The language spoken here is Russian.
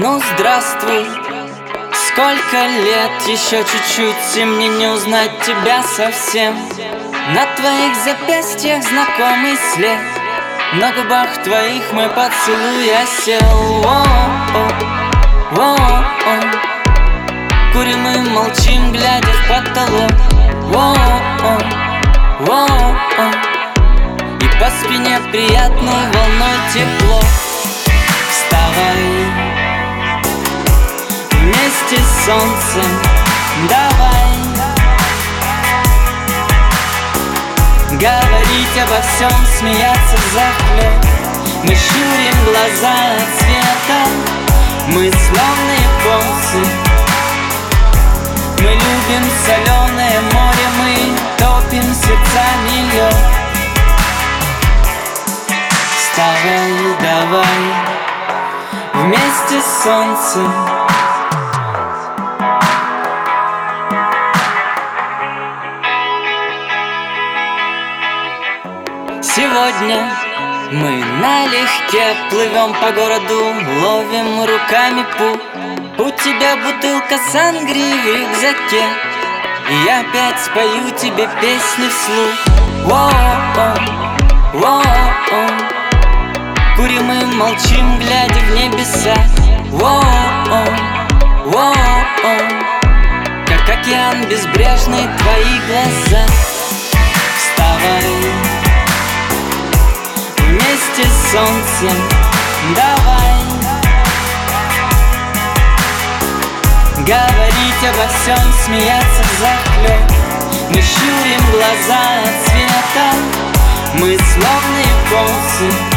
Ну здравствуй, сколько лет, еще чуть-чуть, и мне не узнать тебя совсем. На твоих запястьях знакомый след, на губах твоих мой поцелуй осел. Курим и молчим, глядя в потолок. И по спине приятной волной тепло. Вставай, вместе с солнцем давай говорить обо всем, смеяться взахлеб. Мы щурим глаза от света, мы словно японцы. Мы любим соленое море, мы топим сердцами лед. Вставай, давай, вместе с солнцем. Сегодня мы налегке плывем по городу, ловим руками путь. У тебя бутылка сангрии в рюкзаке, и я опять спою тебе песни вслух. Курим и молчим, глядя в небеса. Как океан безбрежный твои глаза. Вставай, вместе с солнцем давай говорить обо всем, смеяться взахлеб. Мы щурим глаза от света, мы словно японцы.